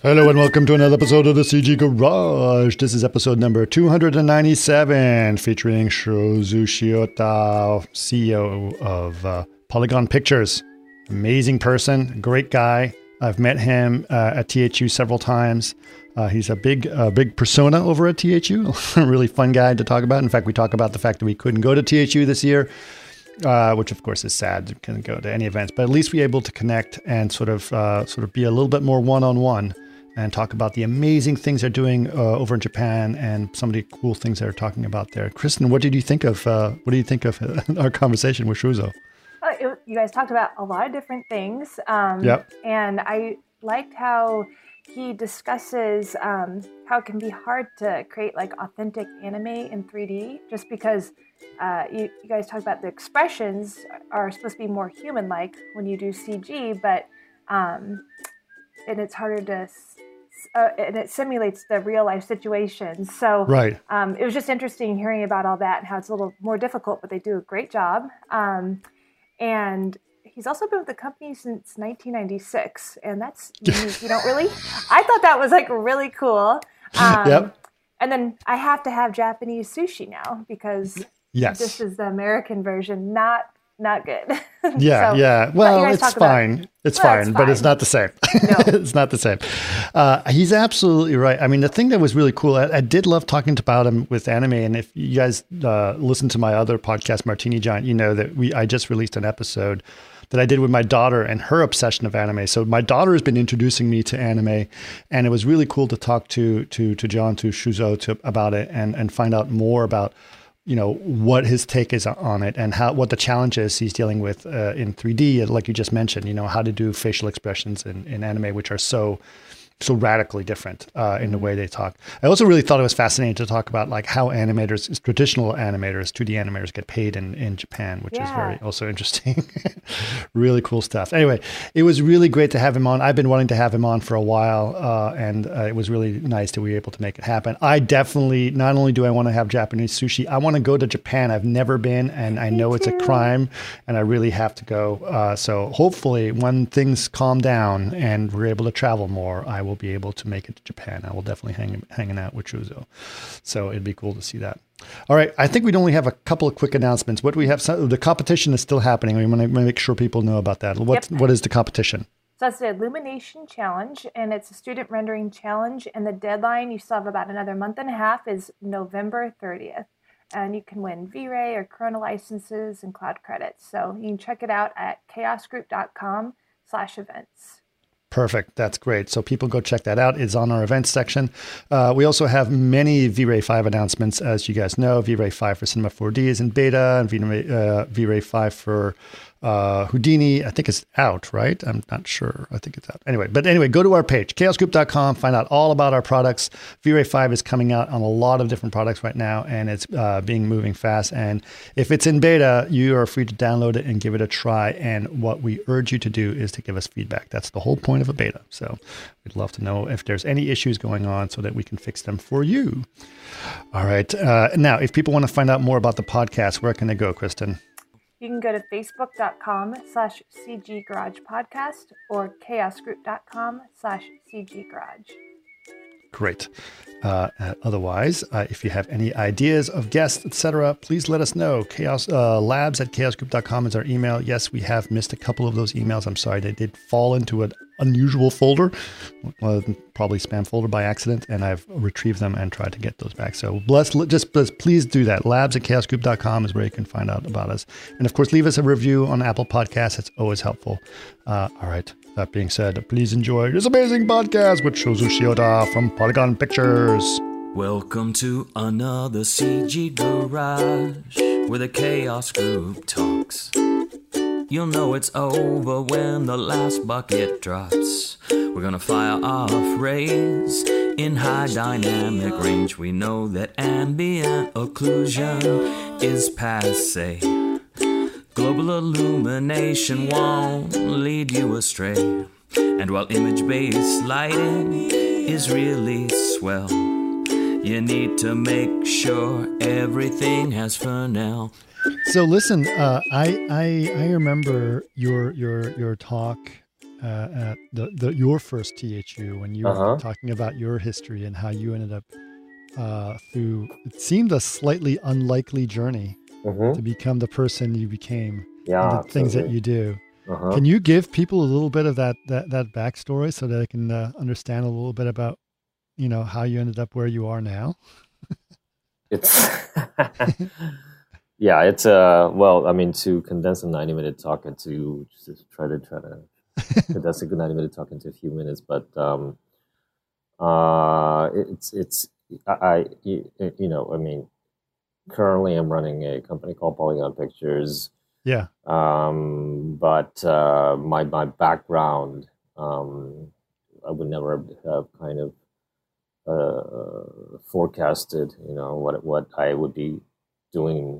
Hello and welcome to another episode of the CG Garage. This is episode number 297, featuring Shozu Shiota, CEO of Polygon Pictures. Amazing person, great guy. I've met him at THU several times. He's a big persona over at THU. A really fun guy to talk about. In fact, we talk about the fact that we couldn't go to THU this year, which of course is sad. We couldn't go to any events, but at least we were able to connect and sort of be a little bit more one-on-one and talk about the amazing things they're doing over in Japan and some of the cool things they're talking about there. Kristen, what did you think of our conversation with Shuzo? You guys talked about a lot of different things. Yep. And I liked how he discusses how it can be hard to create like authentic anime in 3D just because you guys talk about the expressions are supposed to be more human-like when you do CG, but and it's harder to and it simulates the real life situations. So right. It was just interesting hearing about all that and how it's a little more difficult, but they do a great job. And he's also been with the company since 1996, and that's unique. You don't really. I thought that was like really cool. Yep. And then I have to have Japanese sushi now because yes, this is the American version, not good. Yeah, So, yeah. Well, it's fine. It's fine, but it's fine. not the same. No. It's not the same. He's absolutely right. I mean, the thing that was really cool, I did love talking about him with anime. And if you guys listen to my other podcast, Martini Giant, you know that I just released an episode that I did with my daughter and her obsession of anime. So my daughter has been introducing me to anime, and it was really cool to talk to Shuzo about it and find out more about, you know, what his take is on it and what the challenges he's dealing with in 3D, like you just mentioned, you know, how to do facial expressions in anime, which are so radically different in the way they talk. I also really thought it was fascinating to talk about like how traditional animators, 2D animators get paid in Japan, which is very also interesting. Really cool stuff. Anyway, it was really great to have him on. I've been wanting to have him on for a while, and it was really nice that we were able to make it happen. I definitely, not only do I want to have Japanese sushi, I want to go to Japan. I've never been, and I know it's a crime, and I really have to go. So hopefully when things calm down and we're able to travel more, I will be able to make it to Japan. I will definitely hanging out with Shuzo. So it'd be cool to see that. All right. I think we'd only have a couple of quick announcements. What do we have? The competition is still happening. We want to make sure people know about that. What is the competition? So it's the Illumination Challenge, and it's a student rendering challenge. And the deadline, you still have about another month and a half, is November 30th. And you can win V-Ray or Corona licenses and cloud credits. So you can check it out at chaosgroup.com/events. Perfect. That's great. So people go check that out. It's on our events section. We also have many V-Ray 5 announcements. As you guys know, V-Ray 5 for Cinema 4D is in beta, and V-Ray 5 for Houdini, I think it's out, right? I'm not sure. I think it's out. Anyway, go to our page, chaosgroup.com, find out all about our products. V-Ray 5 is coming out on a lot of different products right now, and it's moving fast. And if it's in beta, you are free to download it and give it a try. And what we urge you to do is to give us feedback. That's the whole point of a beta. So we'd love to know if there's any issues going on so that we can fix them for you. All right. Now, if people want to find out more about the podcast, where can they go, Kristen? You can go to facebook.com/CG Garage Podcast or chaosgroup.com/CG Garage. Great. Otherwise, if you have any ideas of guests, etc., please let us know. Labs@chaosgroup.com is our email. Yes, we have missed a couple of those emails. I'm sorry. They did fall into an unusual folder, probably spam folder by accident, and I've retrieved them and tried to get those back. So please do that. Labs@chaosgroup.com is where you can find out about us. And of course, leave us a review on Apple Podcasts. It's always helpful. All right. That being said, please enjoy this amazing podcast with Shozu Shiota from Polygon Pictures. Welcome to another CG Garage, where the Chaos Group talks. You'll know it's over when the last bucket drops. We're gonna fire off rays in high dynamic range. We know that ambient occlusion is passe. Global illumination won't lead you astray. And while image-based lighting is really swell, you need to make sure everything has Fresnel. So listen, I remember your talk at your first THU when you were talking about your history and how you ended up through, it seemed a slightly unlikely journey to become the person you became and the things that you do. Can you give people a little bit of that backstory so that they can understand a little bit about, how you ended up where you are now? It's yeah, it's well, I mean, to condense a 90-minute talk into just try to condense a good 90-minute talk into a few minutes, but it's I mean, currently I'm running a company called Polygon Pictures. Yeah. But my background, I would never have kind of forecasted, what I would be doing.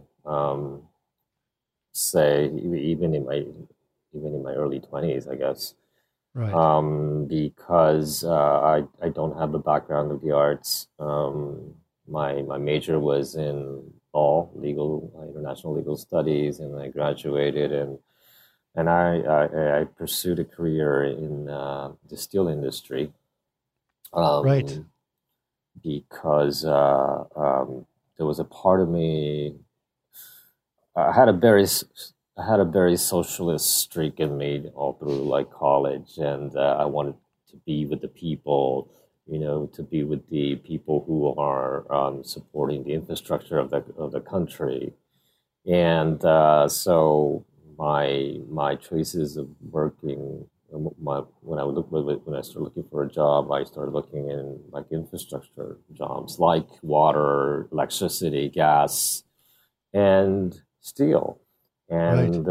Say even in my early 20s, I guess. Right. Because I don't have a background of the arts. My major was in law, international legal studies, and I graduated and I pursued a career in the steel industry. Right. Because there was a part of me. I had a very socialist streak in me all through like college, and I wanted to be with the people, to be with the people who are supporting the infrastructure of the country, and so my choices of working. When I started looking for a job, I started looking in like infrastructure jobs, like water, electricity, gas, and steel. And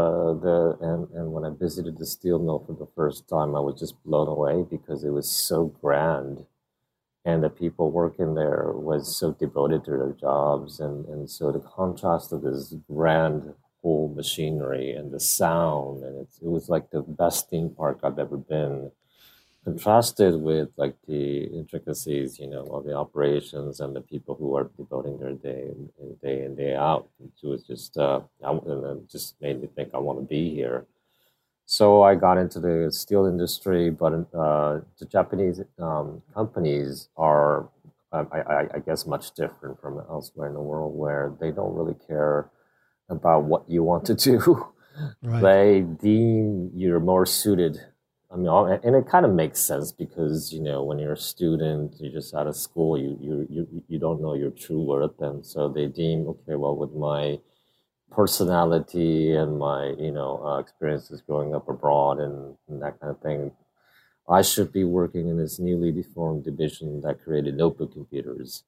and when I visited the steel mill for the first time, I was just blown away because it was so grand, and the people working there was so devoted to their jobs, and so the contrast of this grand whole machinery and the sound, and it was like the best theme park I've ever been, contrasted with like the intricacies, of the operations and the people who are devoting their day in, day out. It was just, and it just made me think I want to be here. So I got into the steel industry, but the Japanese companies are, I guess, much different from elsewhere in the world, where they don't really care about what you want to do. Right. They deem you're more suited. I mean, and it kind of makes sense because when you're a student, you're just out of school, you don't know your true worth, and so they deem, okay, well, with my personality and my experiences growing up abroad and that kind of thing, I should be working in this newly formed division that created notebook computers.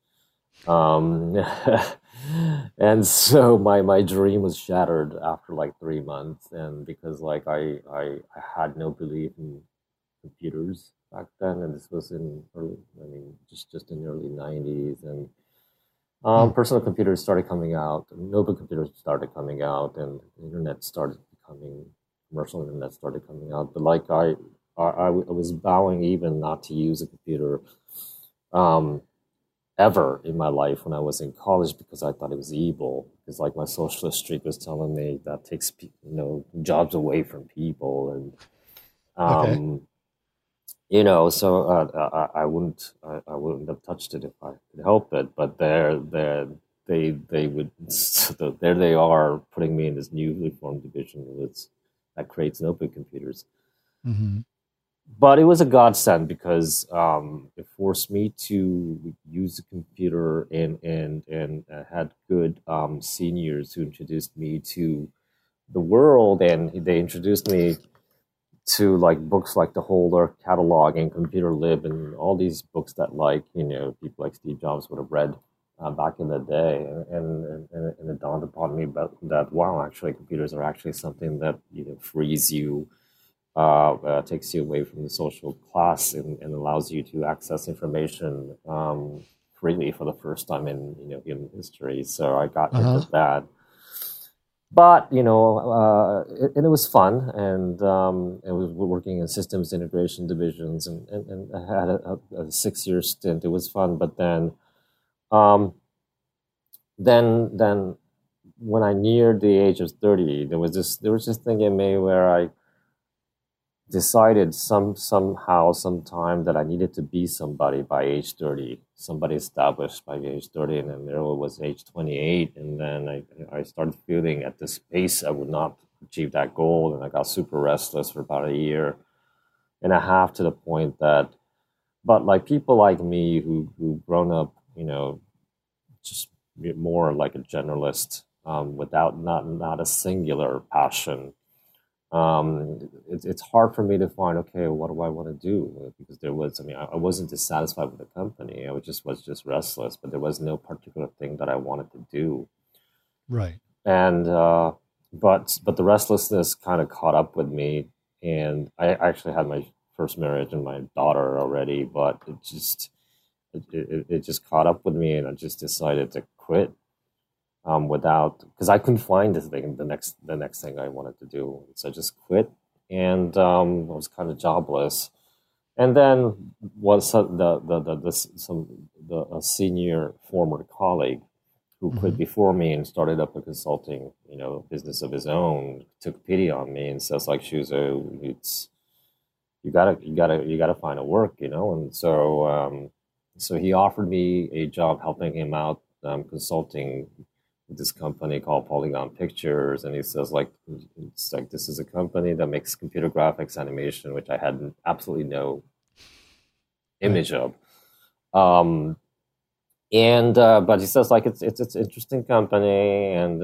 And so my dream was shattered after like 3 months, and because like I had no belief in computers back then, and this was in just in the early 90s, and personal computers started coming out, notebook computers started coming out, and commercial internet started coming out. But like I was vowing even not to use a computer ever in my life when I was in college, because I thought it was evil. Because like my socialist streak was telling me that takes jobs away from people, and so I wouldn't have touched it if I could help it. But they would. So there they are, putting me in this newly formed division that creates notebook computers. Mm-hmm. But it was a godsend because it forced me to use the computer and had good seniors who introduced me to the world, and they introduced me to like books like the Holder Catalog and Computer Lib and all these books that people like Steve Jobs would have read back in the day, and it dawned upon me that wow, actually computers are actually something that frees you. Takes you away from the social class and allows you to access information freely for the first time in human history. So I got into that, but and it was fun, and it was working in systems integration divisions, and I had a 6-year stint. It was fun, but then when I neared the age of 30, there was this thing in me where decided sometime that I needed to be somebody by age 30, somebody established by age 30, and then there was age 28, and then I started feeling at this pace I would not achieve that goal, and I got super restless for about a year and a half, to the point that, but like people like me who grown up, just more like a generalist, without not a singular passion. It's hard for me to find, okay, what do I want to do? Because I wasn't dissatisfied with the company. I was just restless, but there was no particular thing that I wanted to do. Right. And but the restlessness kind of caught up with me, and I actually had my first marriage and my daughter already, but it just caught up with me, and I just decided to quit. Because I couldn't find the next thing I wanted to do, so I just quit, and I was kind of jobless. And then was a senior former colleague who quit before me and started up a consulting, business of his own, took pity on me and says, like, Shuzo, you gotta find a work, and so he offered me a job helping him out, consulting this company called Polygon Pictures, and he says, it's like, this is a company that makes computer graphics animation, which I had absolutely no image of. But he says, like, it's an interesting company, and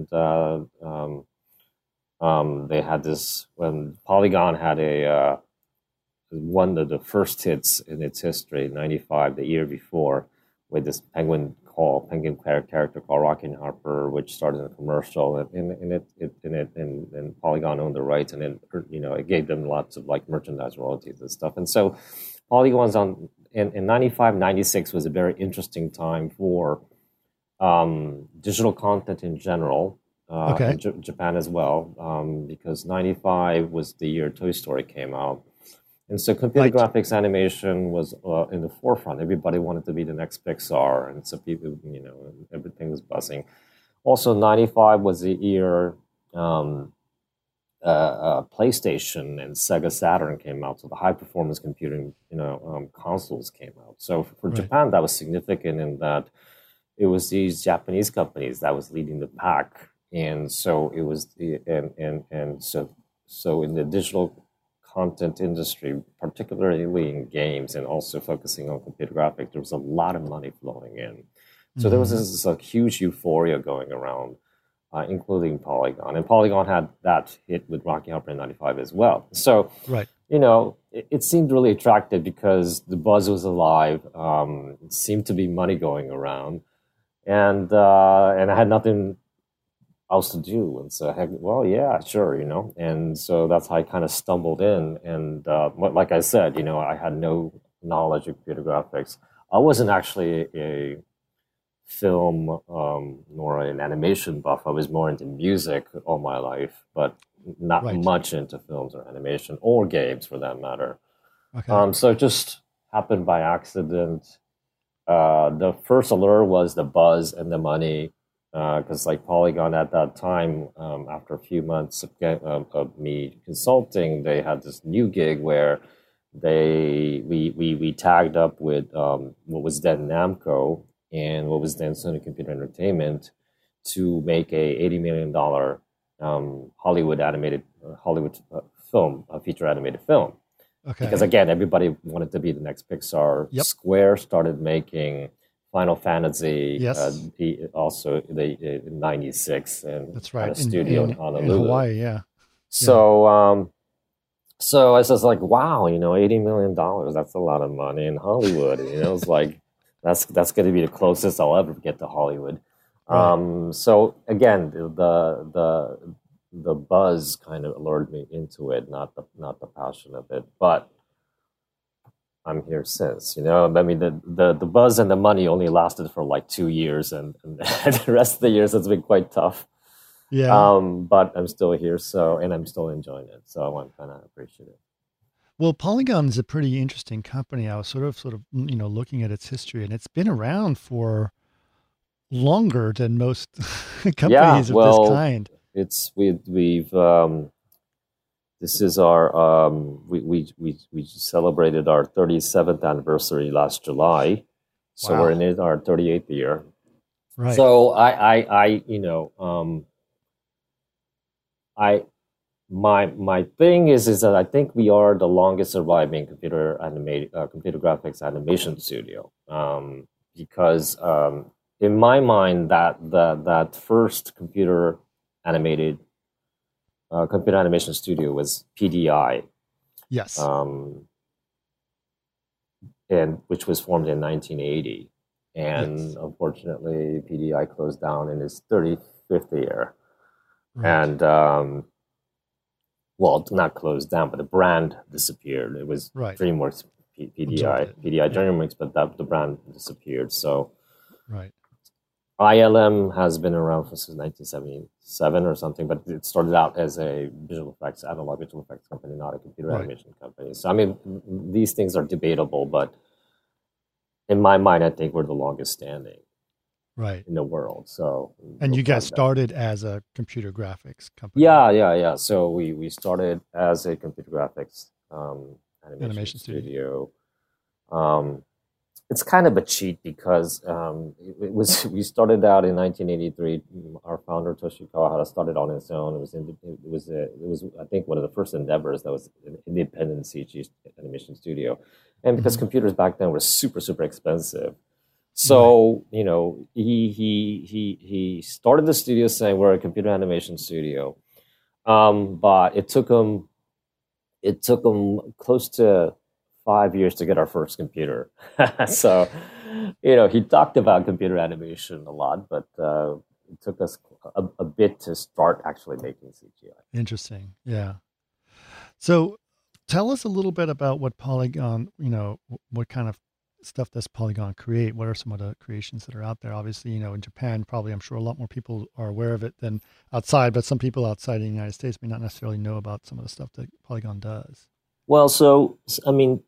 they had this, when Polygon had one of the first hits in its history, 95, the year before, with this penguin character called Rocky Harper, which started in a commercial, and Polygon owned the rights, and then it gave them lots of like merchandise royalties and stuff. And so Polygon's in 95, 96 was a very interesting time for digital content in general, in Japan as well, because 95 was the year Toy Story came out. And so computer graphics animation was in the forefront. Everybody wanted to be the next Pixar, and so people, everything was buzzing. Also, 95 was the year PlayStation and Sega Saturn came out, so the high-performance computing, consoles came out. So for Japan, that was significant in that it was these Japanese companies that was leading the pack, and so it was so in the digital content industry, particularly in games and also focusing on computer graphics, there was a lot of money flowing in. So there was this huge euphoria going around, including Polygon. And Polygon had that hit with Rocky Harper in 95 as well. So, it seemed really attractive because the buzz was alive. It seemed to be money going around. And I had nothing else to do, and so yeah, sure, and so that's how I kind of stumbled in. And like I said, I had no knowledge of computer graphics. I wasn't actually a film nor an animation buff. I was more into music all my life, but not much into films or animation or games for that matter. So it just happened by accident. The first allure was the buzz and the money. Because like Polygon at that time, after a few months of me consulting, they had this new gig where we tagged up with what was then Namco and what was then Sony Computer Entertainment to make a $80 million Hollywood film, a feature animated film. Because again, everybody wanted to be the next Pixar. Square started making Final Fantasy, also in '96, and that's right, a studio in Honolulu, in Hawaii, So, so I was like, wow, $80 million, that's a lot of money in Hollywood. It's like that's going to be the closest I'll ever get to Hollywood. So again, the buzz kind of lured me into it, not the passion of it, but I'm here since, I mean, the buzz and the money only lasted for like 2 years, and the rest of the years it's been quite tough. But I'm still here, and I'm still enjoying it, so I'm kind of appreciative. Well, Polygon is a pretty interesting company. I was sort of looking at its history, and it's been around for longer than most companies of this kind. We've This is our we celebrated our 37th anniversary last July, so Wow. we're in our 38th year. Right. So my thing is that I think we are the longest surviving computer graphics animation studio, because in my mind that first computer animation studio was PDI, Yes. and which was formed in 1980, and Yes. unfortunately PDI closed down in its 35th year. Right. And well, not closed down, but the brand disappeared. It was Right. DreamWorks Absorbed it. PDI DreamWorks, but the brand disappeared. So Right. ILM has been around since 1977 or something, but it started out as a analog visual effects company, not a computer Right. animation company. So I mean, these things are debatable, but in my mind, I think we're the longest standing Right. in the world. So, And you guys started as a computer graphics company. Yeah. So we started as a computer graphics animation studio. It's kind of a cheat because we started out in 1983. Our founder Toshi Kawahara started on his own. It was I think one of the first endeavors that was an independent CG animation studio, and because computers back then were super expensive. So, he started the studio saying we're a computer animation studio. But it took him close to 5 years to get our first computer. So, he talked about computer animation a lot, but it took us a bit to start actually making CGI. Interesting. Yeah. So tell us a little bit about what Polygon, what kind of stuff does Polygon create? What are some of the creations that are out there? Obviously, in Japan, probably I'm sure a lot more people are aware of it than outside, but some people outside the United States may not necessarily know about some of the stuff that Polygon does. Well, so I mean,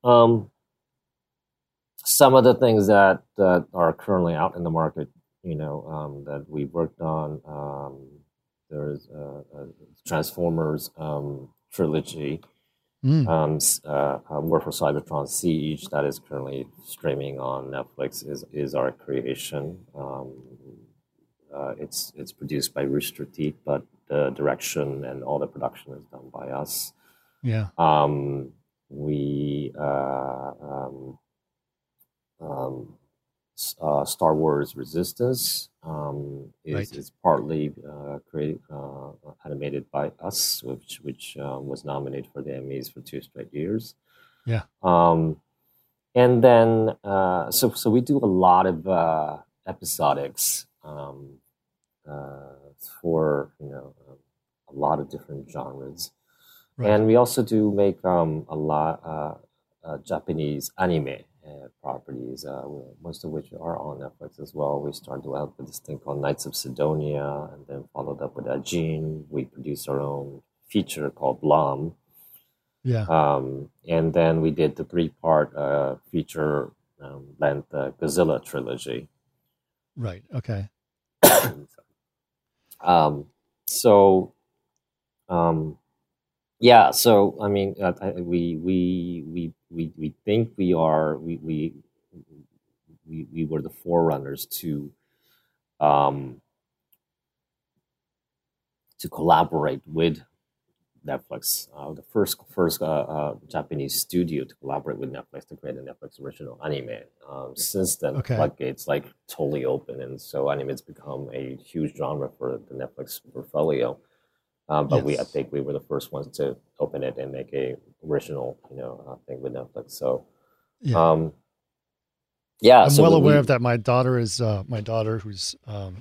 some of the things that are currently out in the market, that we worked on, there's Transformers trilogy. War for Cybertron Siege, that is currently streaming on Netflix, is our creation. It's produced by Rooster Teeth, but the direction and all the production is done by us. Yeah. Star Wars Resistance is partly created animated by us, which was nominated for the Emmys for 2 straight years. Yeah. And then so we do a lot of episodics for a lot of different genres. Right. And we also do make a lot Japanese anime properties, most of which are on Netflix as well. We started out with this thing called Knights of Sidonia, and then followed up with Ajin. We produced our own feature called Blam. Yeah. And then we did the 3-part feature length Godzilla trilogy. Right. Okay. Yeah, so I mean, we think we were the forerunners to collaborate with Netflix. The first Japanese studio to collaborate with Netflix to create a Netflix original anime. Since then, the floodgates totally open, and so anime's become a huge genre for the Netflix portfolio. But I think we were the first ones to open it and make a original, thing with Netflix. So, I'm well aware of that. My daughter who's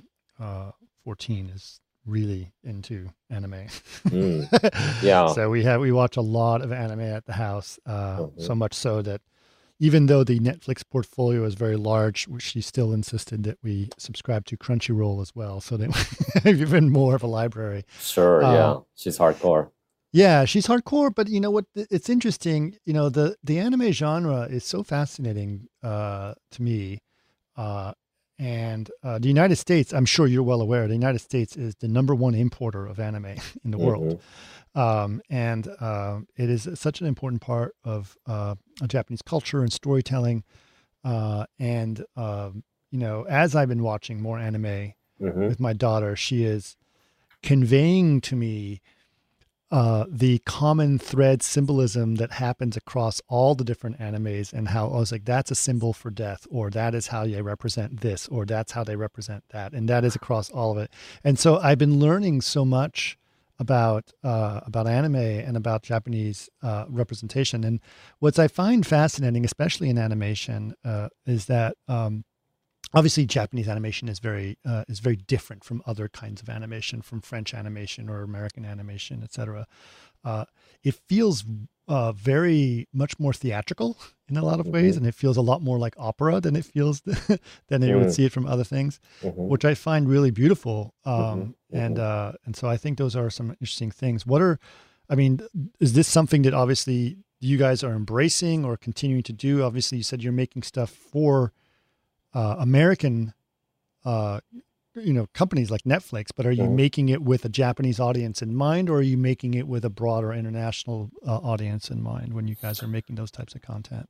14 is really into anime. Yeah. So we watch a lot of anime at the house. So much so that even though the Netflix portfolio is very large, she still insisted that we subscribe to Crunchyroll as well, so that we have even more of a library. Sure, yeah. She's hardcore. Yeah, she's hardcore, but you know what? It's interesting. The anime genre is so fascinating to me, And the United States, I'm sure you're well aware, the United States is the number one importer of anime in the world. And it is such an important part of Japanese culture and storytelling. And as I've been watching more anime with my daughter, she is conveying to me the common thread symbolism that happens across all the different animes, and how I was like, that's a symbol for death, or that is how they represent this, or that's how they represent that. And that is across all of it. And so I've been learning so much about anime and about Japanese representation. And what I find fascinating, especially in animation, is that obviously Japanese animation is very different from other kinds of animation, from French animation or American animation, etc. It feels very much more theatrical in a lot of ways, and it feels a lot more like opera than it feels than you would see it from other things, which I find really beautiful. And so I think those are some interesting things. Is this something that obviously you guys are embracing or continuing to do? Obviously, you said you're making stuff for American, companies like Netflix, but are you making it with a Japanese audience in mind, or are you making it with a broader international audience in mind when you guys are making those types of content?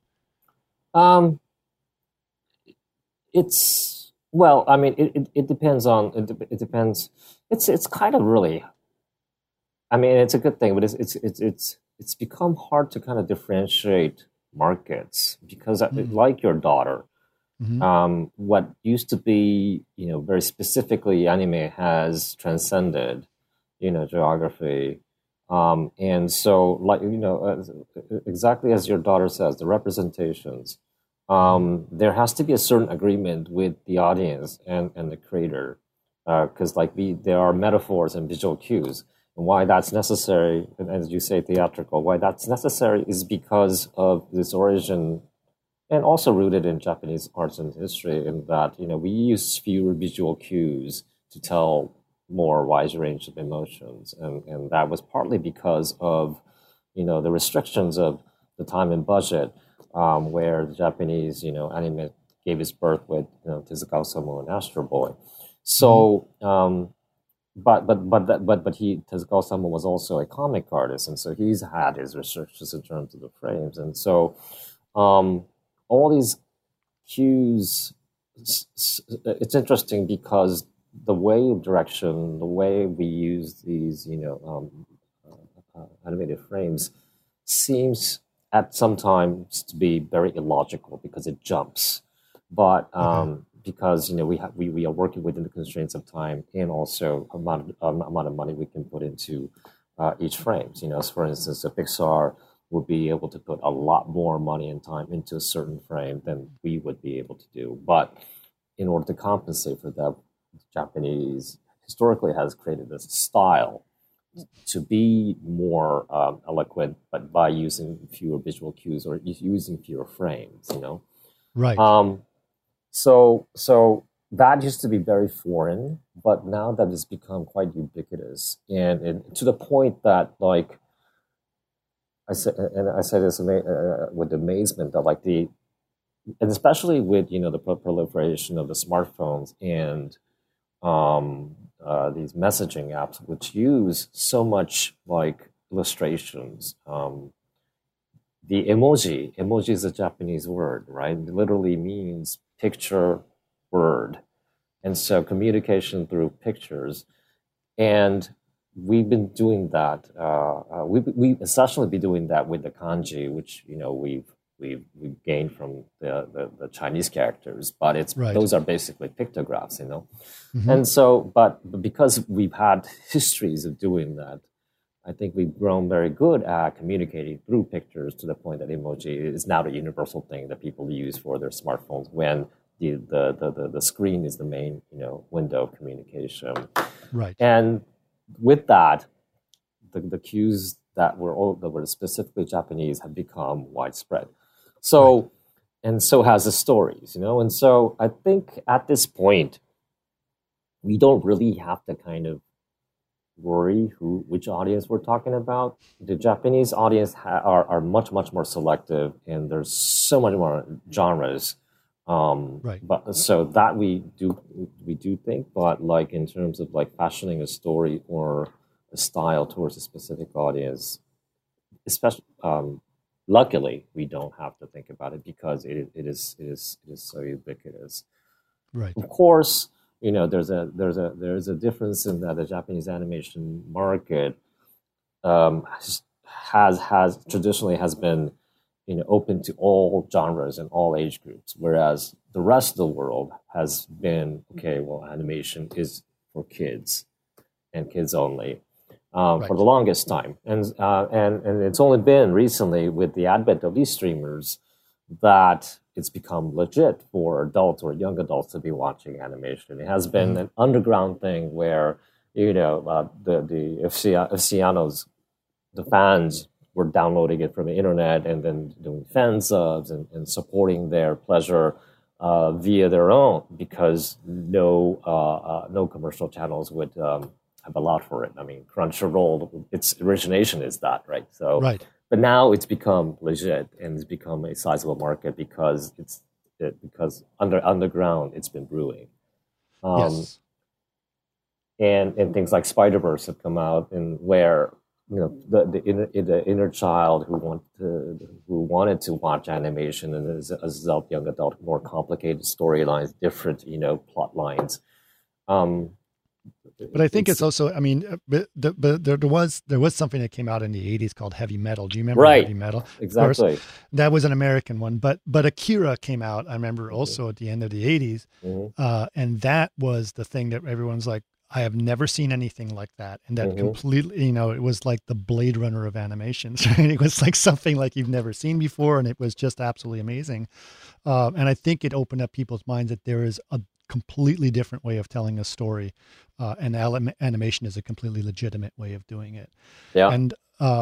It's well, I mean, it depends on it depends. It's kind of really. I mean, it's a good thing, but it's become hard to kind of differentiate markets because, like your daughter. What used to be, very specifically anime has transcended, geography. And so, like, exactly as your daughter says, the representations, there has to be a certain agreement with the audience and the creator. Because there are metaphors and visual cues. And why that's necessary, and as you say, theatrical, why that's necessary is because of this origin. And also rooted in Japanese arts and history, in that we use fewer visual cues to tell more wide range of emotions, and that was partly because of the restrictions of the time and budget, where the Japanese anime gave its birth with Tezuka Osamu and Astro Boy. So, but Tezuka Osamu was also a comic artist, and so he's had his restrictions in terms of the frames, and so. All these cues, it's interesting because the way of direction, the way we use these, animated frames seems at some times to be very illogical because it jumps. But because, we are working within the constraints of time and also amount of money we can put into each frame. So for instance, a Pixar would be able to put a lot more money and time into a certain frame than we would be able to do. But in order to compensate for that, Japanese historically has created this style to be more eloquent, but by using fewer visual cues or using fewer frames, Right. So that used to be very foreign, but now that has become quite ubiquitous, and to the point that, like, I say this with amazement that, and especially with the proliferation of the smartphones and these messaging apps, which use so much illustrations. The emoji is a Japanese word, right? It literally means picture word, and so communication through pictures, and we've been doing that. We essentially be doing that with the kanji, which we've gained from the Chinese characters, but those are basically pictographs, And so, but because we've had histories of doing that, I think we've grown very good at communicating through pictures to the point that emoji is now the universal thing that people use for their smartphones when the screen is the main window of communication. Right. And with that, the cues that were specifically Japanese have become widespread. So, and so has the stories, And so I think at this point, we don't really have to kind of worry which audience we're talking about. The Japanese audience are much more selective, and there's so much more genres Right. But so that we do think, but like in terms of like fashioning a story or a style towards a specific audience, especially luckily we don't have to think about it because it is so ubiquitous. Right. Of course, there's a difference in that the Japanese animation market has traditionally has been open to all genres and all age groups, whereas the rest of the world has been okay. Well, animation is for kids and kids only for the longest time, and it's only been recently with the advent of these streamers that it's become legit for adults or young adults to be watching animation. It has been an underground thing where the aficionados, the fans, were downloading it from the internet and then doing fan subs and supporting their pleasure via their own, because no commercial channels would have allowed for it. I mean, Crunchyroll, its origination is that, right? So, but now it's become legit and it's become a sizable market because because underground it's been brewing. Yes. And things like Spider-Verse have come out, and where the inner child who wanted to watch animation, and as a young adult, more complicated storylines, different plot lines. But I think it's also, I mean, but there was something that came out in the 80s called Heavy Metal. Do you remember Heavy Metal? Exactly. That was an American one, but Akira came out, I remember, also at the end of the 80s. And that was the thing that everyone's like, I have never seen anything like that. And that completely, it was like the Blade Runner of animations, right? It was like something like you've never seen before. And it was just absolutely amazing. And I think it opened up people's minds that there is a completely different way of telling a story. And animation is a completely legitimate way of doing it. Yeah. And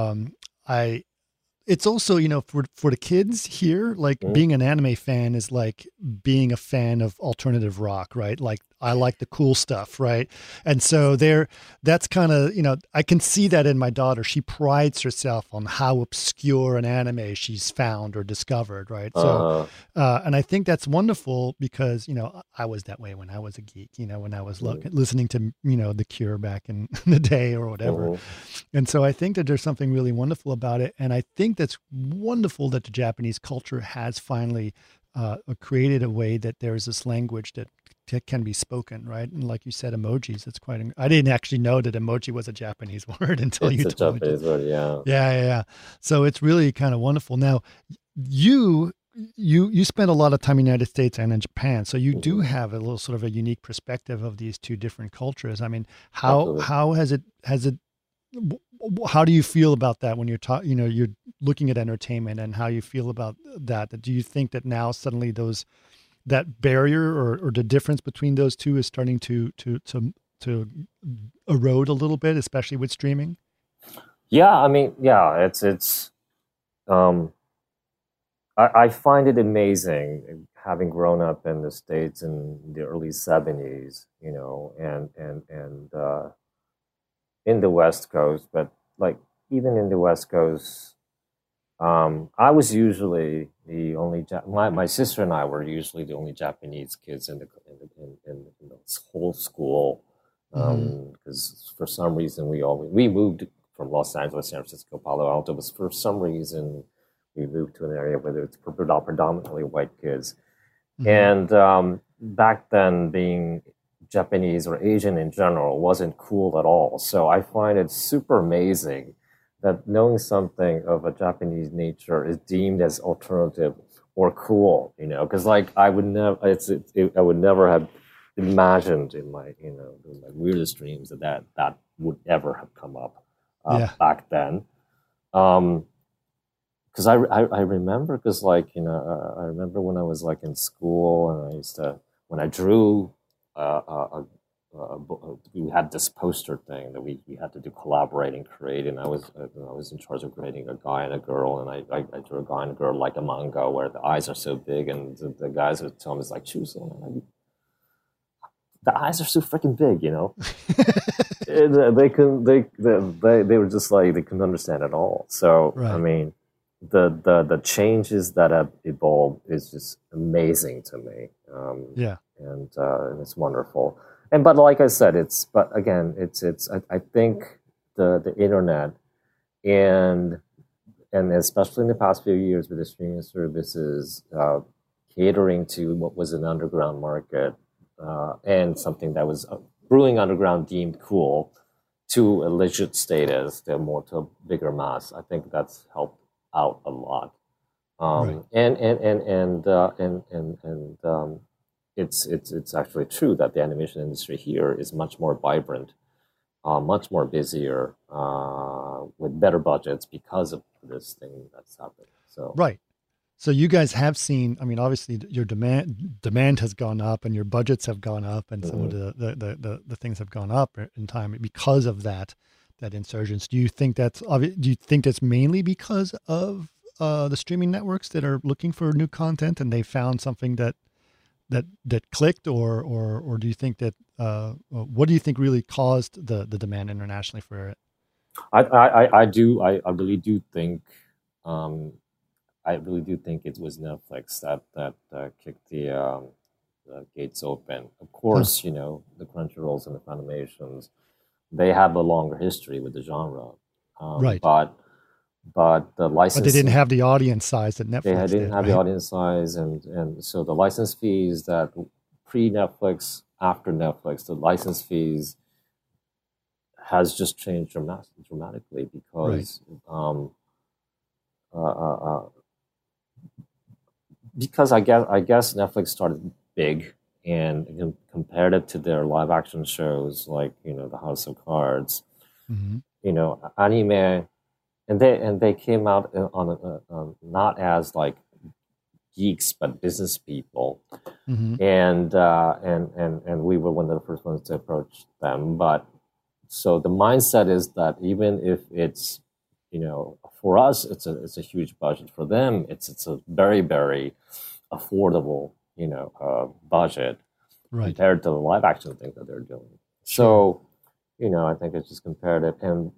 it's also, for the kids here, like being an anime fan is like being a fan of alternative rock, right? Like I like the cool stuff, right? And so that's kind of, I can see that in my daughter. She prides herself on how obscure an anime she's found or discovered, right? So, and I think that's wonderful because, I was that way when I was a geek, when I was listening to, The Cure back in the day or whatever. And so I think that there's something really wonderful about it. And I think that's wonderful that the Japanese culture has finally created a way that there's this language that can be spoken, right? And like you said, emojis, it's quite, I didn't actually know that emoji was a Japanese word until you told me. It's a Japanese word, yeah. Yeah. So it's really kind of wonderful. Now, you spent a lot of time in the United States and in Japan, so you do have a little sort of a unique perspective of these two different cultures. I mean, how has it, how do you feel about that when you're you're looking at entertainment, and how you feel about that? Do you think that now suddenly that barrier or the difference between those two is starting to erode a little bit, especially with streaming? Yeah, I mean, it's I find it amazing having grown up in the States in the early 70s, and in the West Coast, but like even in the West Coast, I was usually the only my sister and I were usually the only Japanese kids in the whole school, because for some reason we moved from Los Angeles, San Francisco, Palo Alto, but for some reason we moved to an area where it's predominantly white kids, and back then being Japanese or Asian in general wasn't cool at all. So I find it super amazing that knowing something of a Japanese nature is deemed as alternative or cool, because like I would never have imagined in my weirdest dreams that would ever have come up back then. Because I remember, because like I remember when I was like in school, and I used to, when I drew. We had this poster thing that we had to do, collaborate and create, and I was in charge of creating a guy and a girl, and I drew a guy and a girl like a manga where the eyes are so big, and the guys would tell me, it's like, choose one. The eyes are so freaking big, they were just like, they couldn't understand at all. So I mean, the changes that have evolved is just amazing to me. Yeah. And it's wonderful. And but like I said, but again, I think the internet and especially in the past few years with the streaming services catering to what was an underground market and something that was brewing underground deemed cool to a legit status, more to a bigger mass. I think that's helped out a lot. Right. It's actually true that the animation industry here is much more vibrant, much more busier, with better budgets because of this thing that's happening. So Right. So you guys have seen, I mean, obviously your demand has gone up and your budgets have gone up and some of the things have gone up in time because of that insurgence. Do you think that's mainly because of the streaming networks that are looking for new content and they found something that clicked, or do you think that what do you think really caused the demand internationally for it? I really do think it was Netflix that kicked the gates open. Of course, you know, the Crunchyrolls and the Funimations, they have a longer history with the genre, Right? But the license, but they didn't have the audience size that Netflix they didn't did, have right? the audience size, and so the license fees that pre-Netflix, after Netflix, the license fees has just changed dramatically because because I guess Netflix started big and compared it to their live action shows like, you know, the House of Cards, Mm-hmm. you know, anime, and they came out on not as like geeks but business people, Mm-hmm. and we were one of the first ones to approach them. But so the mindset is that even if it's, you know, for us it's a huge budget, for them it's a very, very affordable, you know, budget Right. compared to the live action thing that they're doing. So, you know, I think it's just comparative, and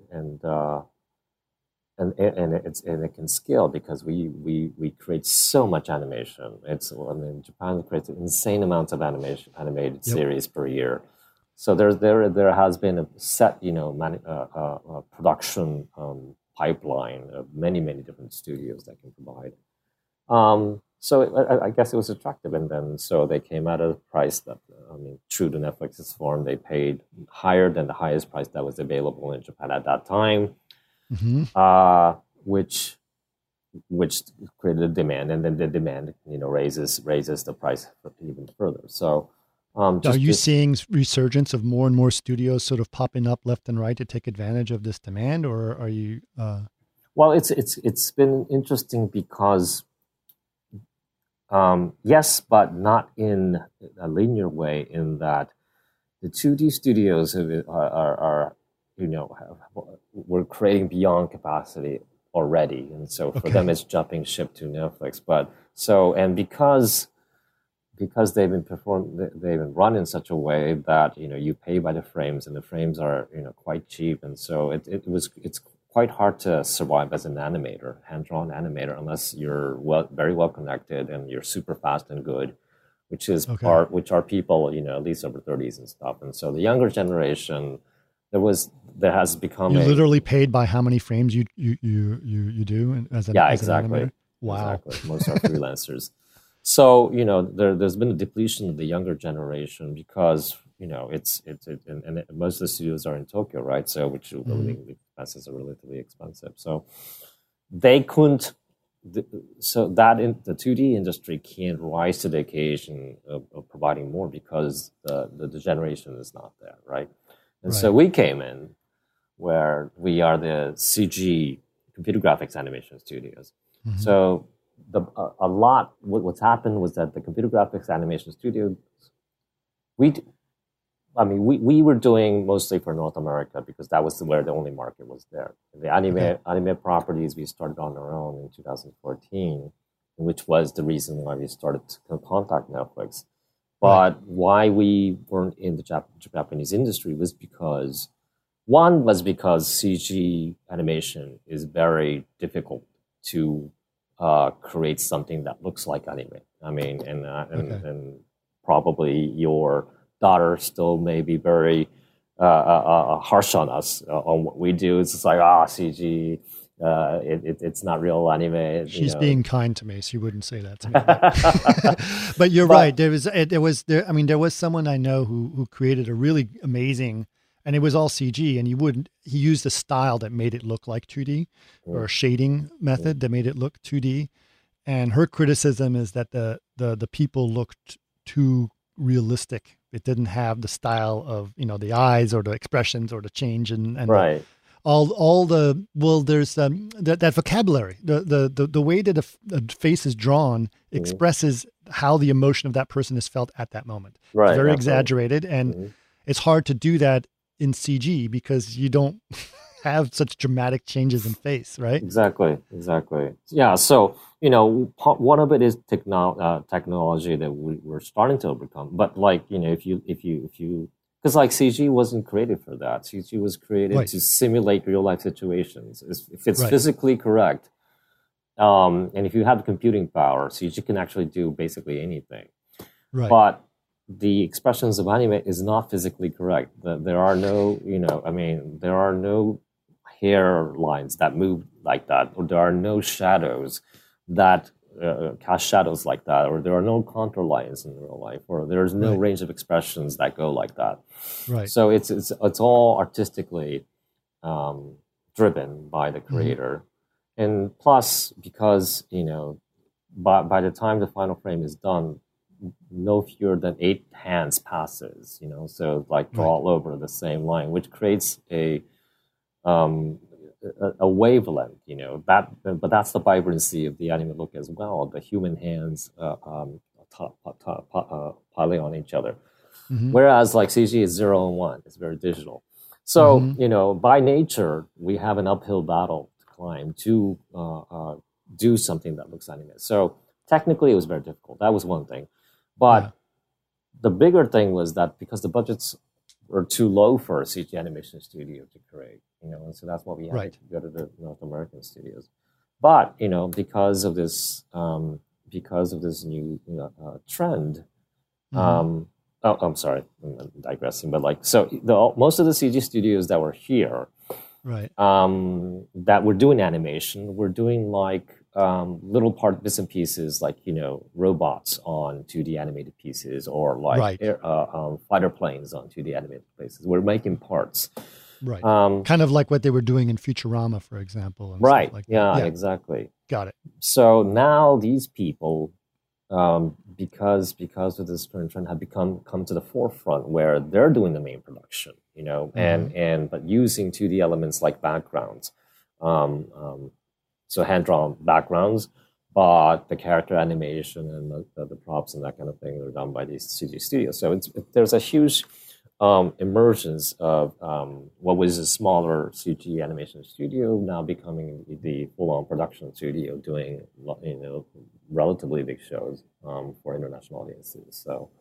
it can scale because we create so much animation. Japan creates insane amounts of animated series per year. So there has been a set, you know, production pipeline of many different studios that can provide. So I guess it was attractive, and then so they came at a price that, I mean, true to Netflix's form, they paid higher than the highest price that was available in Japan at that time, which created a demand, and then the demand, you know, raises the price even further. So, are you seeing resurgence of more and more studios sort of popping up left and right to take advantage of this demand, or are you? Well, it's been interesting because. Yes, but not in a linear way. In that, the 2D studios are you know, we're creating beyond capacity already, and so for them it's jumping ship to Netflix. But so, and because they've been run in such a way that, you know, you pay by the frames, and the frames are, you know, quite cheap, and so it's quite hard to survive as an animator, hand-drawn animator, unless you're very well connected and you're super fast and good, which are people, you know, at least over 30s and stuff. And so the younger generation, there has become literally paid by how many frames you do as an exactly. An animator? Wow. Exactly. Most are freelancers. So, you know, there's been a depletion of the younger generation because, you know, and most of the studios are in Tokyo, right? So, which living expenses are relatively expensive. So, they couldn't. So that the 2D industry can't rise to the occasion of providing more because the generation is not there, right? And so we came in where we are the CG computer graphics animation studios. Mm-hmm. So what's happened was that the computer graphics animation studios, we were doing mostly for North America because that was where the only market was there. The anime properties we started on our own in 2014, which was the reason why we started to contact Netflix. But why we weren't in the Japanese industry was because CG animation is very difficult to create something that looks like anime. I mean, and probably your daughter still may be very harsh on us on what we do. It's just like CG. It's not real anime. She's being kind to me. She wouldn't say that to me. But you're right. There was someone I know who created a really amazing, and it was all CG, and he used a style that made it look like 2D or a shading method that made it look 2D. And her criticism is that the people looked too realistic. It didn't have the style of, the eyes or the expressions or the change and right. There's that vocabulary, the way that a face is drawn expresses how the emotion of that person is felt at that moment. Right. It's very exaggerated, and it's hard to do that in CG because you don't have such dramatic changes in face, right? Exactly. Yeah. So, one of it is technology that we're starting to overcome. But if you because CG wasn't created for that. CG was created to simulate real life situations. If it's physically correct, and if you have computing power, CG can actually do basically anything. Right. But the expressions of anime is not physically correct. There are no, there are no hair lines that move like that, or there are no shadows that cast shadows like that, or there are no contour lines in real life, or there's no range of expressions that go like that. Right. So it's all artistically driven by the creator, and plus because by the time the final frame is done, no fewer than 8 hands passes. So draw all over the same line, which creates a wavelength, but that's the vibrancy of the anime look as well. The human hands piling on each other, whereas CG is 0 and 1. It's very digital. So by nature, we have an uphill battle to climb to do something that looks anime. So technically, it was very difficult. That was one thing, but the bigger thing was that because the budgets were too low for a CG animation studio to create, and so that's why we had to go to the North American studios. But because of this new trend, I'm sorry, I'm digressing. But most of the CG studios that were here, that were doing animation, were doing little bits and pieces, robots on 2D animated pieces, or fighter planes on 2D animated places. We're making parts. Right. Kind of like what they were doing in Futurama, for example. And right. Stuff like yeah, that. exactly. Got it. So now these people, because of this current trend, have come to the forefront where they're doing the main production, but using 2D elements like backgrounds. So hand-drawn backgrounds, but the character animation and the props and that kind of thing are done by these CG studios. So there's a huge emergence of what was a smaller CG animation studio now becoming the full-on production studio, doing relatively big shows for international audiences. So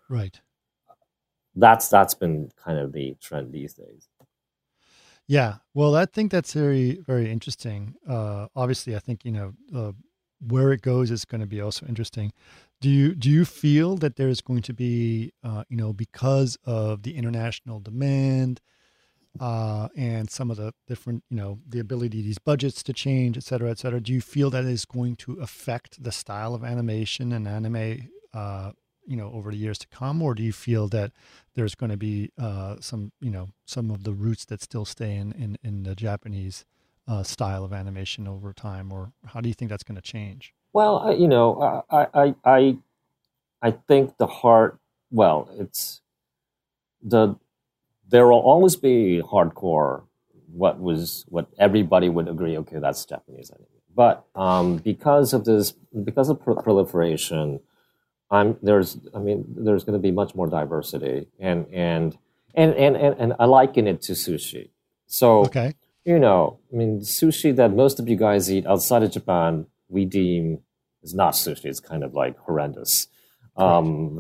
that's been kind of the trend these days. Yeah, well, I think that's very, very interesting. Obviously, I think where it goes is going to be also interesting. Do you feel that there's going to be because of the international demand and some of the different the ability of these budgets to change, et cetera, do you feel that is going to affect the style of animation and anime over the years to come, or do you feel that there's going to be some of the roots that still stay in the Japanese style of animation over time, or how do you think that's going to change? Well, I think the heart. Well, there will always be hardcore. What everybody would agree. Okay, that's Japanese anime. But because of proliferation, there's going to be much more diversity, and I liken it to sushi. So sushi that most of you guys eat outside of Japan, we deem is not sushi. It's kind of horrendous.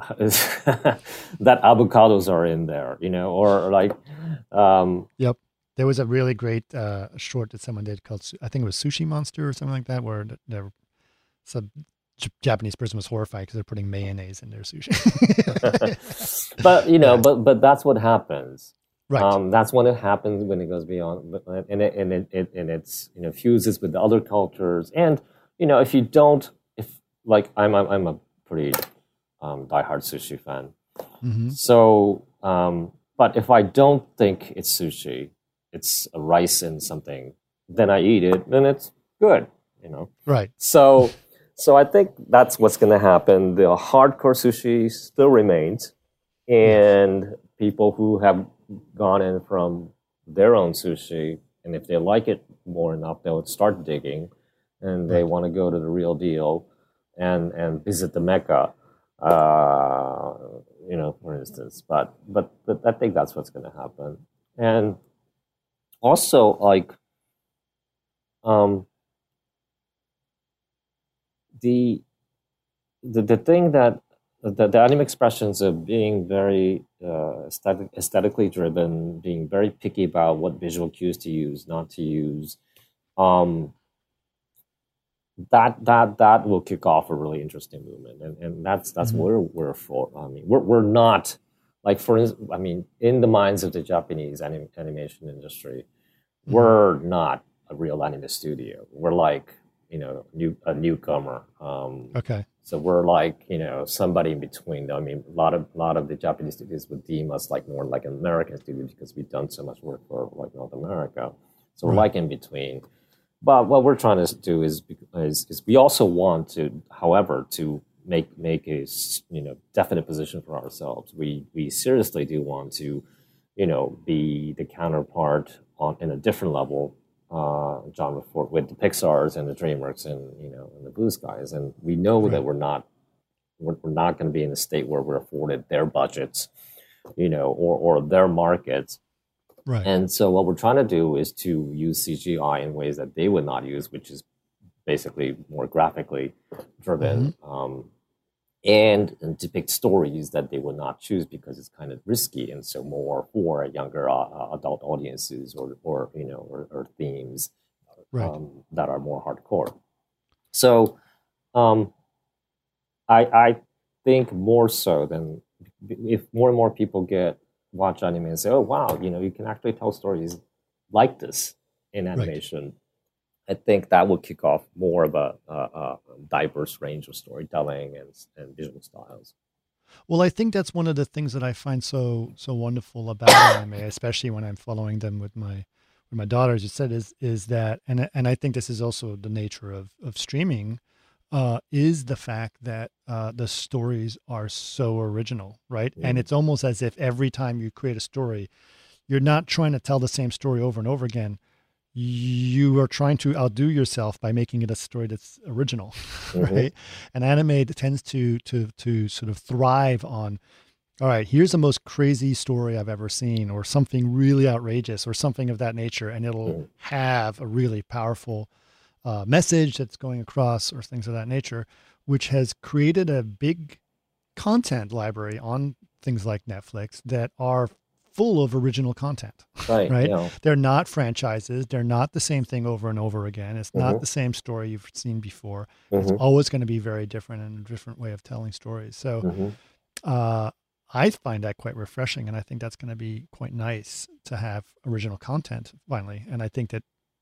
That avocados are in there, or Yep. There was a really great short that someone did called, I think it was Sushi Monster or something like that, where some Japanese person was horrified because they're putting mayonnaise in their sushi. But but that's what happens. Right. That's when it happens, when it goes beyond, and it's fuses with the other cultures. And if you don't, if like I'm a pretty diehard sushi fan. Mm-hmm. So, but if I don't think it's sushi, it's a rice and something, then I eat it, then it's good. Right. So I think that's what's going to happen. The hardcore sushi still remains, and people who have gone in from their own sushi, and if they like it more enough, they'll start digging, and they want to go to the real deal and visit the Mecca, for instance. But I think that's what's going to happen. And also, like, the thing that the anime expressions of being very aesthetically driven, being very picky about what visual cues to use, not to use, that will kick off a really interesting movement, and that's Mm-hmm. what we're for. I mean, we're not, like, for instance, I mean, in the minds of the Japanese animation industry, we're not a real anime studio. We're like a newcomer. Okay. So we're like, somebody in between. I mean, a lot of the Japanese studios would deem us like more like an American studio because we've done so much work for like North America. So we're like in between. But what we're trying to do is we also want to, however, to make a definite position for ourselves. We seriously do want to, be the counterpart in a different level genre with the Pixars and the DreamWorks and and the Blue Skies, and we know that we're not going to be in a state where we're afforded their budgets, or their markets. Right. And so what we're trying to do is to use CGI in ways that they would not use, which is basically more graphically driven, and depict stories that they would not choose because it's kind of risky, and so more for younger adult audiences or themes that are more hardcore. So I think more so than if more and more people watch anime and say, oh wow, you can actually tell stories like this in animation. I think that will kick off more of a diverse range of storytelling and visual styles. Well, I think that's one of the things that I find so wonderful about anime, especially when I'm following them with my daughters. You said is that, and I think this is also the nature of streaming, is the fact that the stories are so original, right? Mm. And it's almost as if every time you create a story, you're not trying to tell the same story over and over again. You are trying to outdo yourself by making it a story that's original, right? And anime tends to sort of thrive on, all right, here's the most crazy story I've ever seen, or something really outrageous, or something of that nature, and it'll have a really powerful message that's going across, or things of that nature, which has created a big content library on things like Netflix that are full of original content, right? Yeah. They're not franchises. They're not the same thing over and over again. It's not the same story you've seen before. It's always going to be very different and a different way of telling stories. So I find that quite refreshing, and I think that's going to be quite nice to have original content finally. And I think that,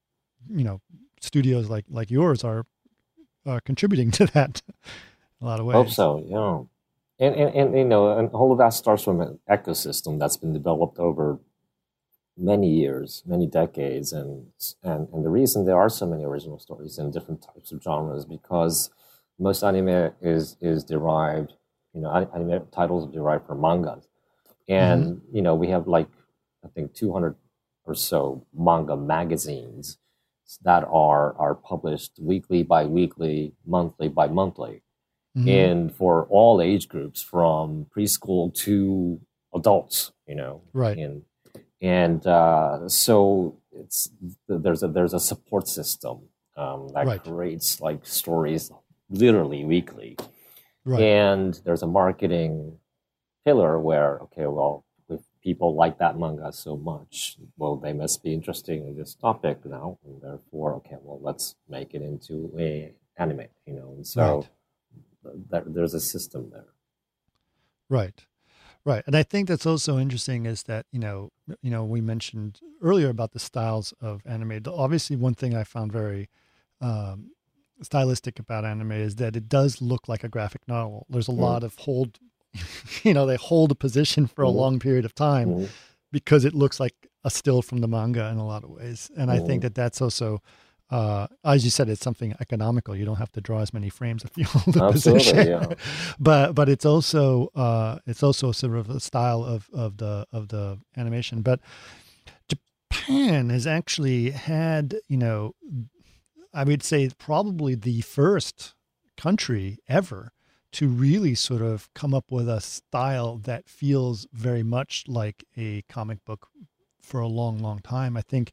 studios like yours are contributing to that in a lot of ways. Hope so, yeah. And all of that starts from an ecosystem that's been developed over many years, many decades, and the reason there are so many original stories in different types of genres because most anime is derived, anime titles are derived from mangas, and we have like I think 200 or so manga magazines that are published weekly, bi-weekly, monthly by monthly. And for all age groups, from preschool to adults, right? And so there's a support system that creates like stories literally weekly, and there's a marketing pillar where people like that manga so much, well, they must be interested in this topic now, and therefore, okay, well, let's make it into a anime, and so there's a system there. Right. Right. And I think that's also interesting is that, we mentioned earlier about the styles of anime. Obviously, one thing I found very stylistic about anime is that it does look like a graphic novel. There's a lot of hold, they hold a position for a long period of time because it looks like a still from the manga in a lot of ways. And I think that that's also, as you said, it's something economical. You don't have to draw as many frames if you hold a position. Yeah. But it's also sort of a style of the animation. But Japan has actually had, I would say probably the first country ever to really sort of come up with a style that feels very much like a comic book for a long, long time. I think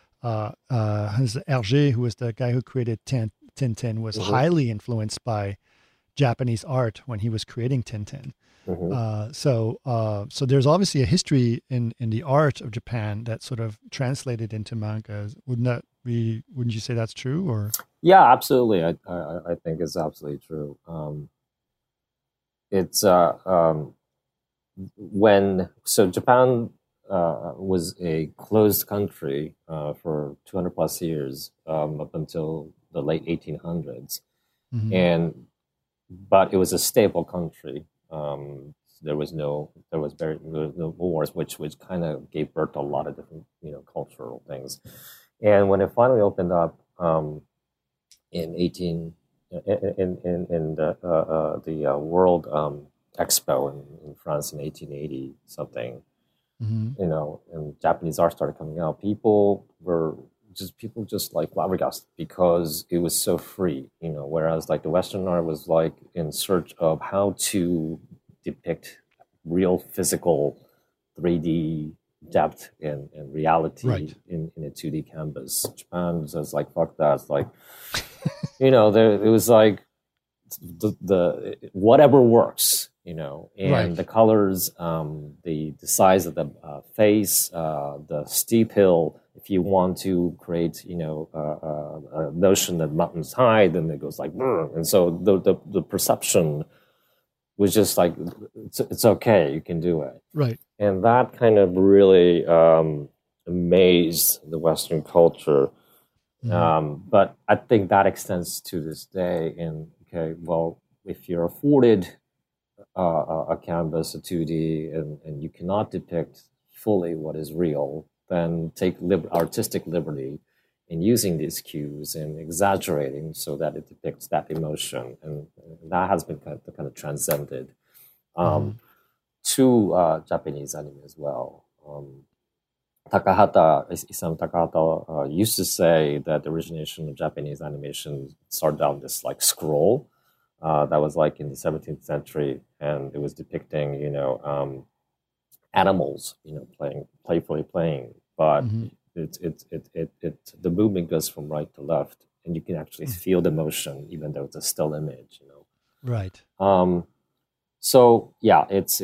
Hergé, who was the guy who created Tintin, was highly influenced by Japanese art when he was creating Tintin. So there's obviously a history in the art of Japan that sort of translated into manga. Wouldn't you say that's true? Or yeah, absolutely. I think it's absolutely true. It's Japan was a closed country for 200 plus years up until the late 1800s, but it was a stable country. There was no wars, which kind of gave birth to a lot of different cultural things. And when it finally opened up in the World Expo in France in 1880 something, and Japanese art started coming out, people just like flabbergasted because it was so free, whereas like the Western art was like in search of how to depict real physical 3D depth and reality in a 2D canvas. Japan was like, fuck that. It's like, it was like the whatever works, and the colors, the size of the face, the steep hill. If you want to create, a notion that mountains high, then it goes like, and so the perception was just like, it's okay, you can do it. Right. And that kind of really amazed the Western culture. But I think that extends to this day. And if you're afforded a canvas, a 2D, and you cannot depict fully what is real, then take artistic liberty in using these cues and exaggerating so that it depicts that emotion. And that has been kind of transcended to Japanese anime as well. Isamu Takahata used to say that the origination of Japanese animation started on this like scroll that was like in the 17th century, and it was depicting animals playfully playing, but the movement goes from right to left, and you can actually feel the motion even though it's a still image. Right. So yeah, it's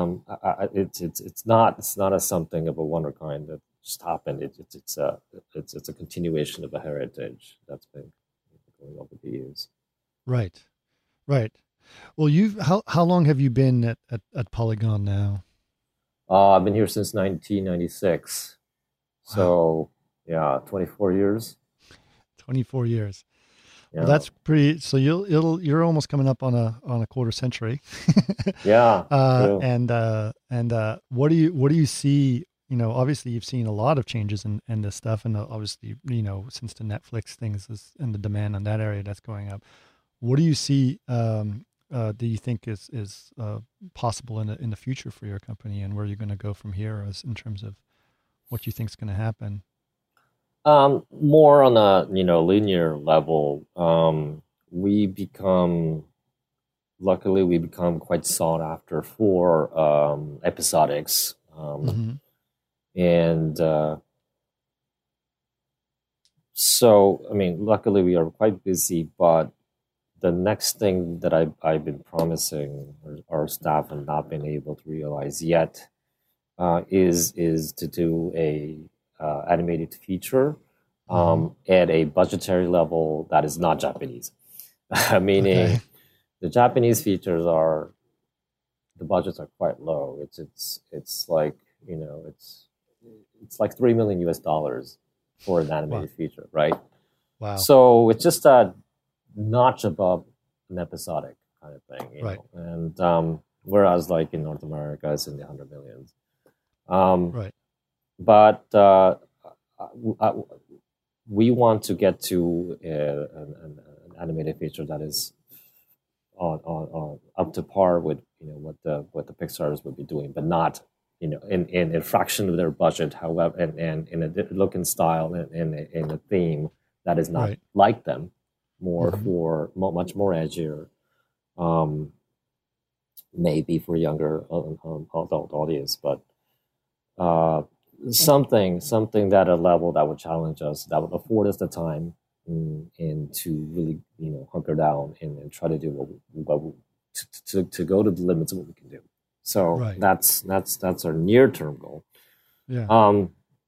not a something of a wonder kind that just happened. It's a continuation of a heritage that's been going over the years. Right. Well, how long have you been at Polygon now? I've been here since 1996. So yeah, 24 years. 24 years. Yeah. Well, that's pretty. So you're almost coming up on a quarter century. Yeah. And what do you see? Obviously you've seen a lot of changes in this stuff, and obviously since the Netflix things and the demand on that area that's going up. What do you see? Do you think is possible in the future for your company, and where you're going to go from here, as in terms of what you think is going to happen? More on a linear level. Luckily we become quite sought after for episodics, and so luckily we are quite busy, but the next thing that I've been promising our staff and not been able to realize yet is to do a animated feature at a budgetary level that is not Japanese, meaning the Japanese features are the budgets are quite low. It's like it's like $3 million US for an animated feature, right? Wow. So it's just a notch above an episodic kind of thing, you Right. know? And whereas like in North America, it's in the hundred millions. Right. But we want to get to an animated feature that is on up to par with what the Pixar's would be doing, but not in a fraction of their budget. However, and in a look and style and in a theme that is not like them, more for much more edgier, maybe for younger adult audience, but something at a level that would challenge us, that would afford us the time and to really hunker down and try to do to go to the limits of what we can do. So that's our near term goal. Yeah.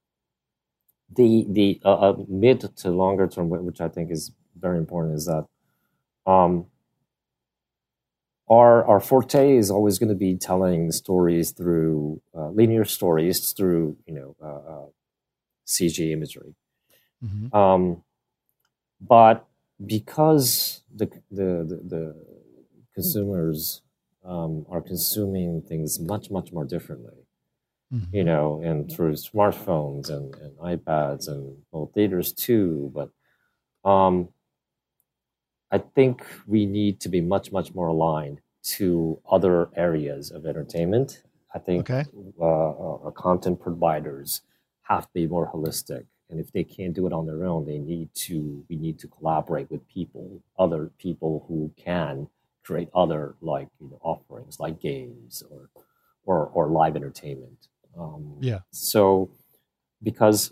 The mid to longer term, which I think is very important, is that our forte is always going to be telling stories through linear stories through CG imagery. But because the consumers are consuming things much more differently, and through smartphones and iPads and theaters too, but I think we need to be much more aligned to other areas of entertainment. I think our content providers have to be more holistic, and if they can't do it on their own, we need to collaborate with other people who can create other offerings like games or live entertainment. So because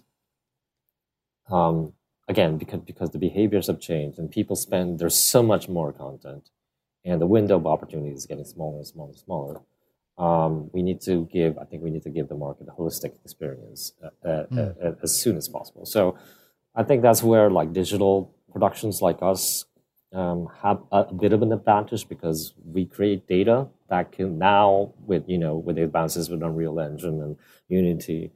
the behaviors have changed and there's so much more content and the window of opportunity is getting smaller and smaller. We need to give the market a holistic experience as soon as possible. So I think that's where digital productions like us have a bit of an advantage, because we create data that can now with the advances with Unreal Engine and Unity,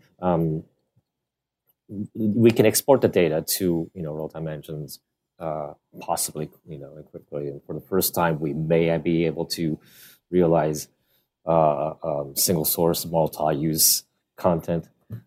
we can export the data to real-time engines possibly quickly, and for the first time we may be able to realize single source multi-use content.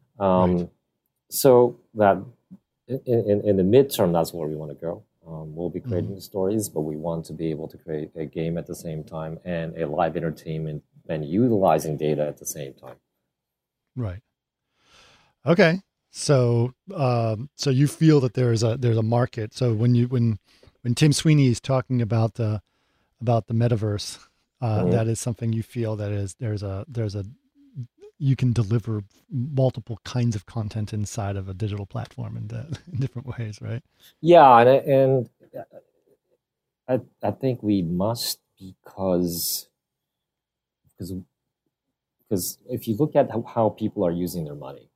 So that in the midterm, that's where we want to go. We'll be creating the stories, but we want to be able to create a game at the same time and a live entertainment and utilizing data at the same time. Right. Okay. So, so you feel that there's a market. So when Tim Sweeney is talking about the metaverse, that is something you feel that there's a you can deliver multiple kinds of content inside of a digital platform in different ways, right? Yeah, and I think we must, because if you look at how people are using their money,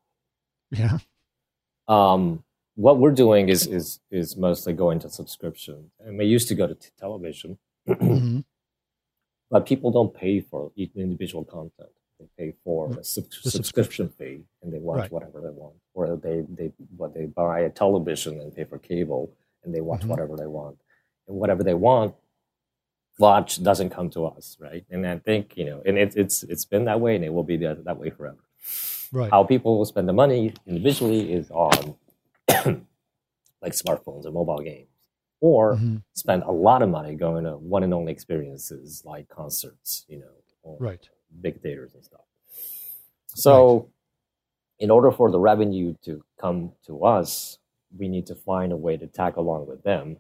what we're doing is mostly going to subscription, and they used to go to television, but people don't pay for individual content. They pay for a subscription fee, and they watch whatever they want, or they buy a television and pay for cable, and they watch whatever they want, and whatever they watch doesn't come to us, right? And I think and it's been that way, and it will be that way forever. Right. How people will spend the money individually is on like smartphones or mobile games, or spend a lot of money going to one and only experiences like concerts, or big theaters and stuff. So in order for the revenue to come to us, we need to find a way to tag along with them.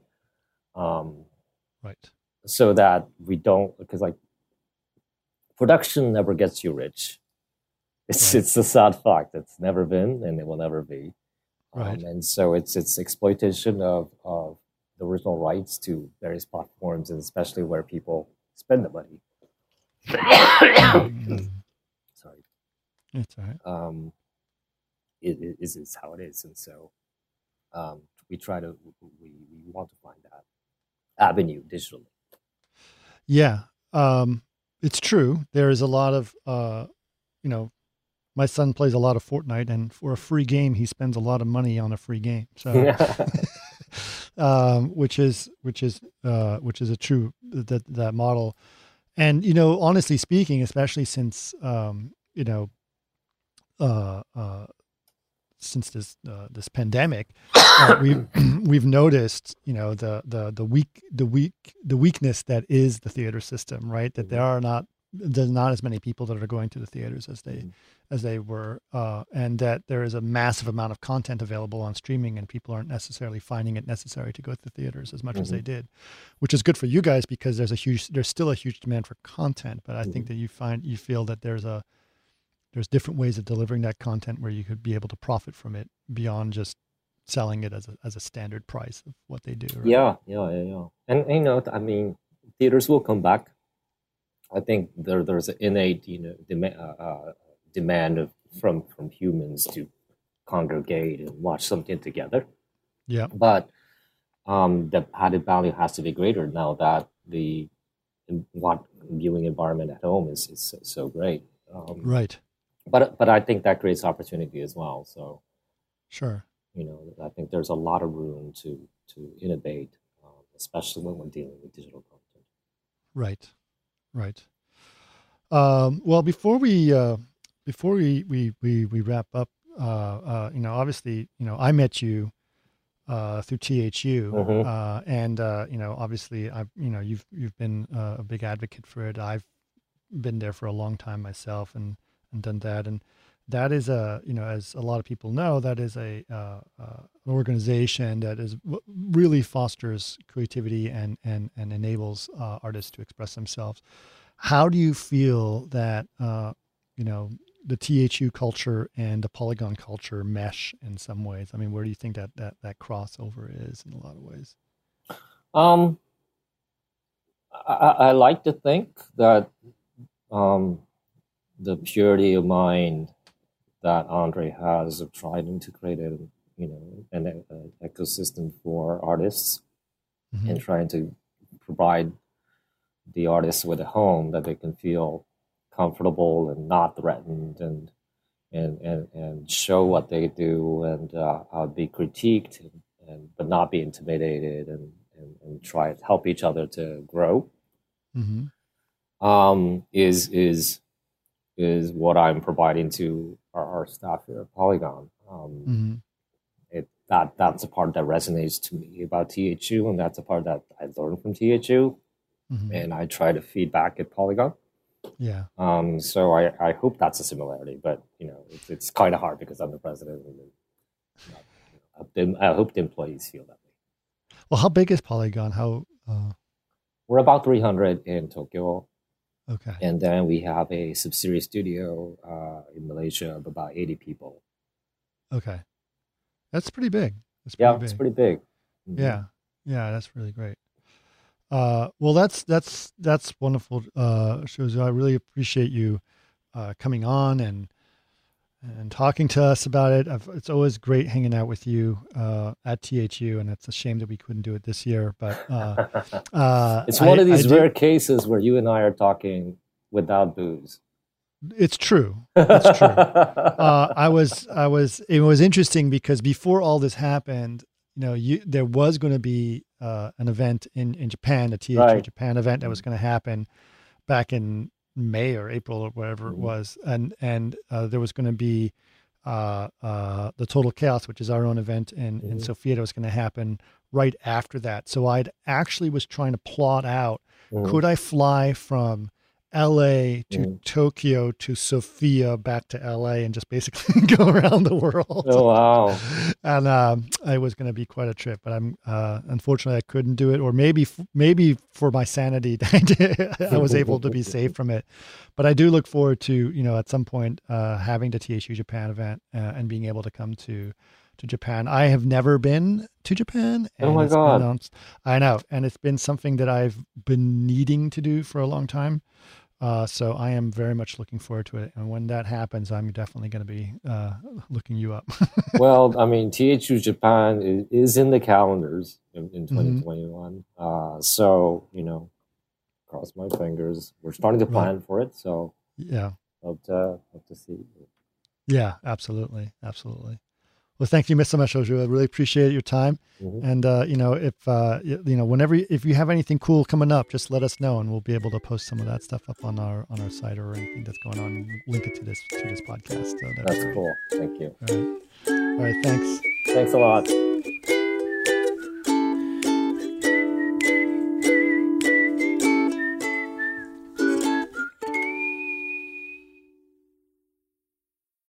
So that we don't, because production never gets you rich. It's a sad fact. It's never been, and it will never be. And so it's exploitation of the original rights to various platforms, and especially where people spend the money. Sorry. It's all right. Is how it is, and so we try to we want to find that avenue digitally. Yeah, it's true. There is a lot of my son plays a lot of Fortnite, and for a free game, he spends a lot of money on a free game. So, which is a true that model. And honestly speaking, especially since since this pandemic, we've noticed the weakness that is the theater system, right? That there's not as many people that are going to the theaters as they were, and that there is a massive amount of content available on streaming, and people aren't necessarily finding it necessary to go to the theaters as much as they did, which is good for you guys because there's still a huge demand for content. But I think that you feel that there's different ways of delivering that content where you could be able to profit from it beyond just selling it as a standard price of what they do. Right? Yeah. And I mean, theaters will come back. I think there's an innate demand from humans to congregate and watch something together. Yeah. But the added value has to be greater now that the viewing environment at home is so great. Right. But I think that creates opportunity as well. So, sure. I think there's a lot of room to innovate, especially when we're dealing with digital content. Right. Well, before we wrap up, obviously, I met you through THU, and obviously, you've been a big advocate for it. I've been there for a long time myself, and done that, and that is as a lot of people know, that is an organization that really fosters creativity and enables artists to express themselves. How do you feel that the THU culture and the Polygon culture mesh in some ways? I mean, where do you think that crossover is in a lot of ways? I like to think that the purity of mind that Andre has of trying to create an ecosystem for artists and trying to provide the artists with a home that they can feel comfortable and not threatened and show what they do and be critiqued but not be intimidated and try to help each other to grow is what I'm providing to our staff here at Polygon. That's a part that resonates to me about THU, and that's a part that I learned from THU, and I try to feed back at Polygon. Yeah. So I hope that's a similarity, but it's kind of hard because I'm the president, and I hope the employees feel that way. Well, how big is Polygon? We're about 300 in Tokyo. Okay. And then we have a subsidiary studio in Malaysia of about 80 people. Okay. That's pretty big. It's pretty big. Yeah. Yeah, that's really great. Well, that's wonderful, Shozu. I really appreciate you coming on and talking to us about it. It's always great hanging out with you at THU, and it's a shame that we couldn't do it this year. But it's one of these rare cases where you and I are talking without booze. It's true. It's true. It was interesting because before all this happened, there was going to be an event in Japan, a THU Japan event that was going to happen back in May or April or whatever it was, and there was going to be the Total Chaos, which is our own event in Sofia, that was going to happen right after that. So I'd actually was trying to plot out, could I fly from LA to Tokyo to Sofia back to LA and just basically go around the world. Oh, wow. And it was going to be quite a trip, but unfortunately I couldn't do it, or maybe for my sanity, I was able to be saved from it. But I do look forward to, at some point having the THU Japan event and being able to come to Japan. I have never been to Japan. Oh my God. I know. And it's been something that I've been needing to do for a long time. So I am very much looking forward to it. And when that happens, I'm definitely going to be looking you up. Well, I mean, THU Japan is in the calendars in 2021. So, cross my fingers. We're starting to plan for it. So, yeah. Hope to see. Yeah, absolutely. Absolutely. Well, thank you, Mr. Mashoju. I really appreciate your time. And, whenever, if you have anything cool coming up, just let us know and we'll be able to post some of that stuff up on our site or anything that's going on and link it to this podcast. So that's cool. Thank you. All right. Thanks. Thanks a lot.